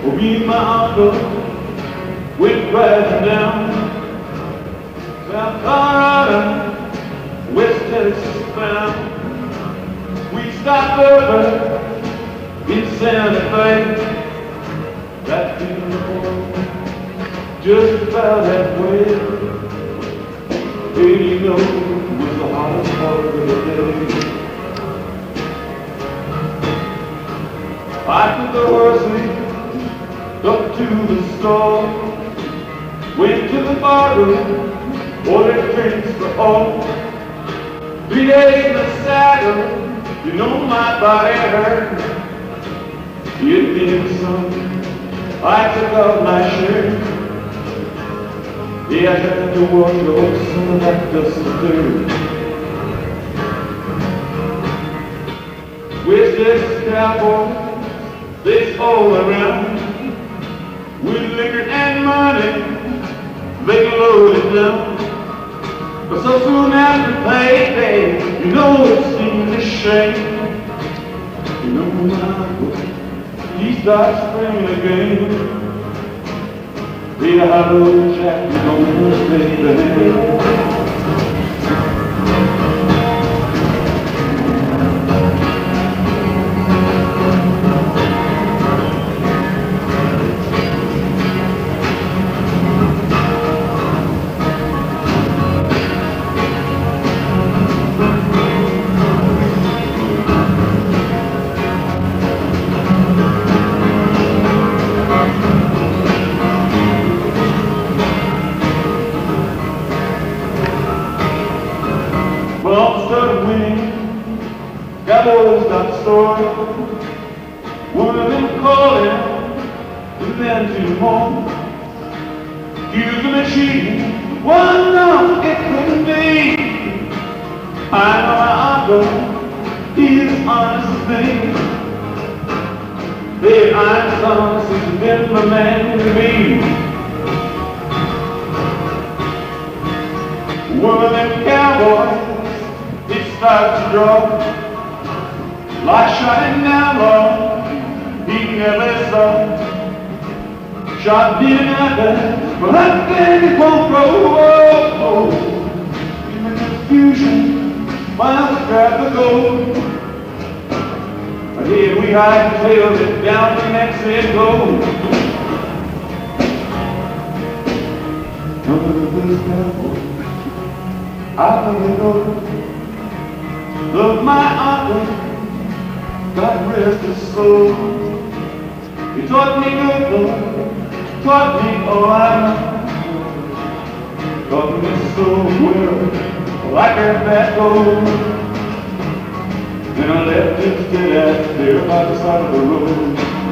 Me and my uncle went riding down South Colorado, West Texas bound. We stopped over in Santa Fe, that beautiful, just about halfway. And you know it was the hottest part of the day. I took the horses up to the store, went to the barroom, ordered drinks for all. 3 days in the saddle, you know my body hurt. It been some, I took off my shirt. Yeah, I had to wash off some of that dust and dirt. West Texas cowboys, they all around. With liquor and money, they can load it down. But so soon after payday, you know it seems a shame. You know my boy, he starts springing again. The hollow jack is almost ready to hang. Well, started winning, cowboys got story. One of them calling, and then two more. Accusing of cheating, one no, it couldn't be. I know my uncle, he's honest as me. Babe, I'm honest, he's been my man to me. One of them cowboys, it starts to draw like shining down low. He never saw shot deep in that bed, but that thing it won't grow. Oh, oh. In the confusion, miles grab the gold. But here we hide and tail it down the next and go. None of this cowboy, I really know. Look, my uncle, God rest his soul. He taught me good, Lord, taught me all I know. Taught me so well, like that gold. Then I left him dead out there by the side of the road.